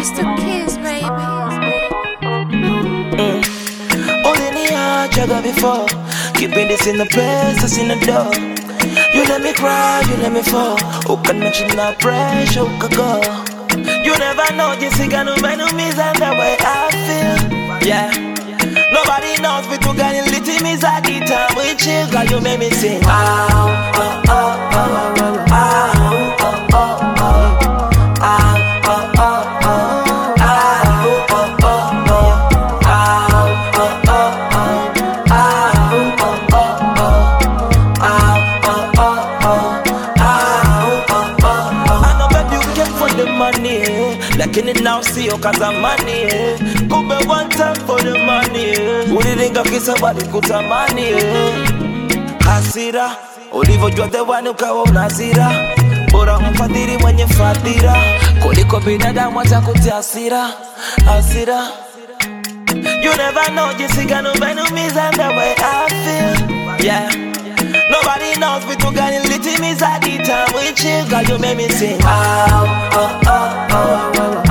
Mr. Kiss, baby. Jagger before, keeping this in the place, that's in the door. You let me cry, you let me fall. Who can mention that pressure, who can go? You never know, just think I know my enemies and the way I feel. Yeah, nobody knows, but you got a little miss at the time we chill. Girl, you make me sing. Oh, oh, oh, oh, oh, oh, oh, oh, oh, oh. Like in it now, see you cause I'm money. Go be one time for the money. Who didn't go kiss somebody, put some money. Asira, Olivo, you're the one who can own Asira. Bora umfadiri mwenye fadira. Koliko binadamu atakutia asira. Asira. You never know, just think I know my enemies and the way I feel. Yeah. Nobody knows, but you got a little miss at the time we chill. Girl, you make me sing. Oh, oh, oh, oh, oh.